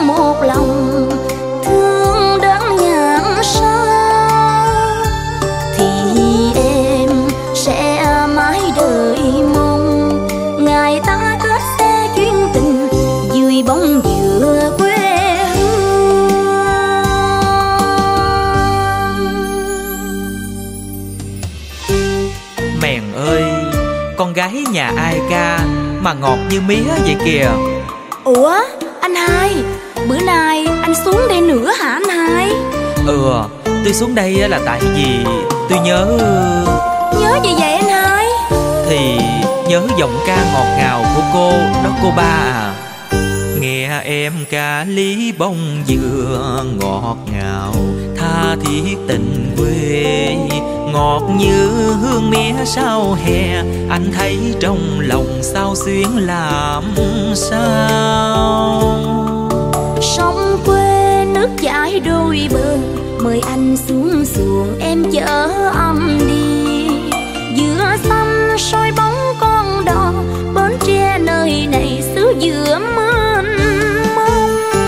một lòng thương đơn nhãn sao, thì em sẽ mãi đợi mong ngày ta kết sẽ chuyên tình dưới bóng dừa quê hương. Mèn ơi, con gái nhà ai ca mà ngọt như mía vậy kìa. Ủa anh Hai, bữa nay anh xuống đây nữa hả anh Hai? Tôi xuống đây là tại vì tôi nhớ. Nhớ gì vậy anh Hai? Thì nhớ giọng ca ngọt ngào của cô đó cô ba à. Nghe em ca lý bông dừa ngọt ngào, tha thiết tình quê, ngọt như hương mía sau hè. Anh thấy trong lòng sao xuyến làm sao. Sông quê nước chảy đôi bờ, mời anh xuống xuồng em chở âm đi. Giữa xanh soi bóng con đò, Bến Tre nơi này xứ dừa mênh mông.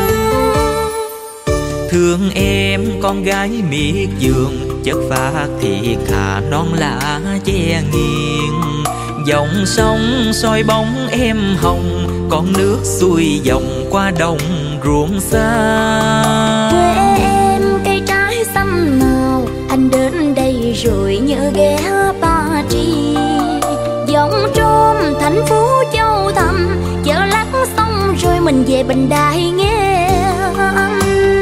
Thương em con gái miệt vườn, chất phác thiệt thà non lạ che nghiêng. Dòng sông soi bóng em hồng, con nước xuôi dòng qua đồng ruộng xa. Quê em cây trái xanh nào, anh đến đây rồi nhớ ghé Ba Tri. Dòng trôm thành phố Châu Thành, chợ lắc xong rồi mình về Bình Đại nghe anh.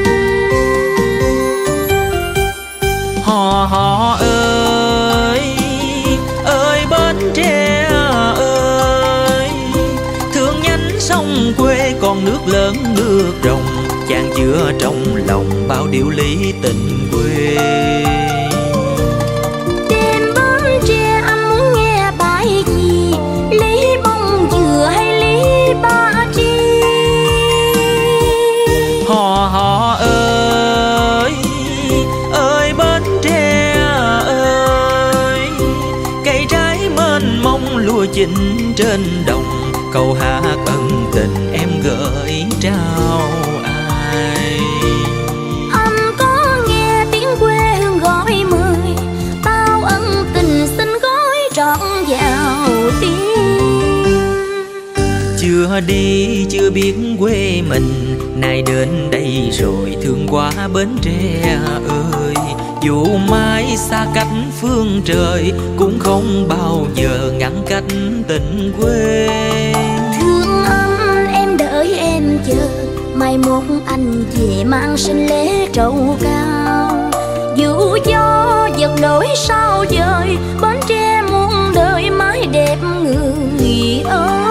Hò ơi, ơi Bến Tre ơi, thương nhánh sông quê còn nước lớn nước rồng, chan chứa trong lòng bao điều lý tình quê. Đêm Bến Tre anh muốn nghe bài gì, lý bông dừa hay lý Ba Tri? Hò ơi, ơi Bến Tre ơi, cây trái mênh mông lúa chín trên đồng, câu hát ân tình em gửi trao ai. Anh có nghe tiếng quê hương gọi mời, bao ân tình xin gói trọn vào tim. Chưa đi chưa biết quê mình, nay đến đây rồi thương quá Bến Tre ơi. Dù mai xa cách phương trời, cũng không bao giờ ngăn cách tình quê. Thương anh em đợi em chờ, mai mốt anh về mang sinh lễ trầu cao. Dù gió giật đổi sao dời, Bến Tre muôn đời mãi đẹp người ơi.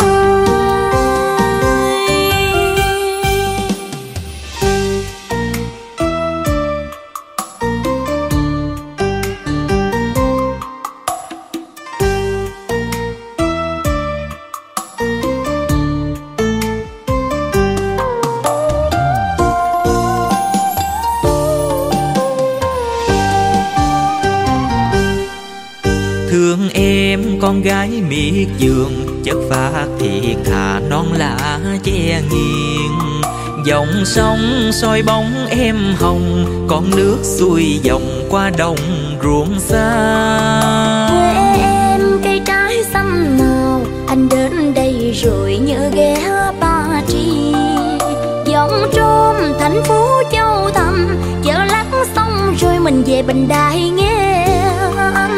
Thương em con gái miệt vườn, chất phác thiệt thà non lạ che nghiêng. Dòng sông soi bóng em hồng, con nước xuôi dòng qua đồng ruộng xa. Quê em cây trái xanh nào, anh đến đây rồi nhớ ghé Ba Tri. Dòng trôm thành phố Châu Thành, chợ lắc xong rồi mình về Bình Đại nghe anh.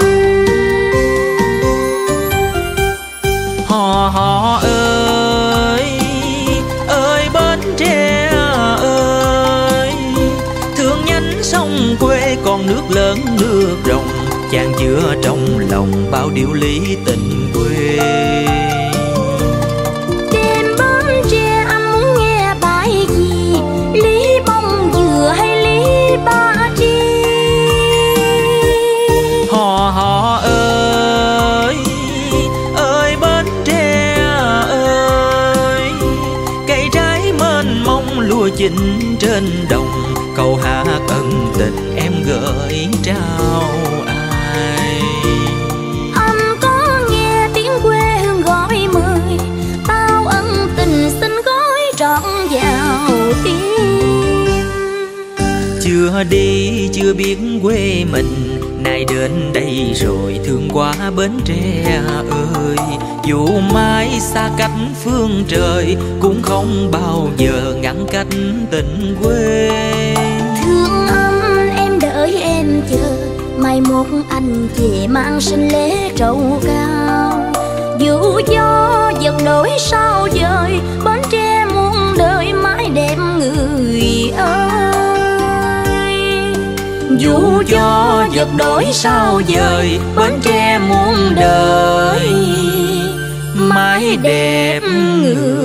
Hò ơi, ơi Bến Tre ơi, thương nhánh sông quê còn nước lớn nước rồng, chan chứa trong lòng bao điều lý tình quê. Đêm Bến Tre anh muốn nghe bài gì, lý bông dừa hay lý Ba Tri? Hò ơi, ơi Bến Tre ơi, cây trái mênh mông lúa chín trên đồng, câu hát ân tình em gửi trao ai. Anh có nghe tiếng quê hương gọi mời, bao ân tình xin gói trọn vào tim. Chưa đi chưa biết quê mình, nay đến đây rồi thương quá Bến Tre ơi. Dù mãi xa cách phương trời, cũng không bao giờ ngăn cách tình quê. Thương anh em đợi em chờ, mai mốt anh về mang sinh lễ trầu cao. Dù gió giật đổi sao dời, Bến Tre muôn đời mãi đẹp người ơi. Dù gió giật đổi sao dời, Bến Tre muôn đời mãi đẹp người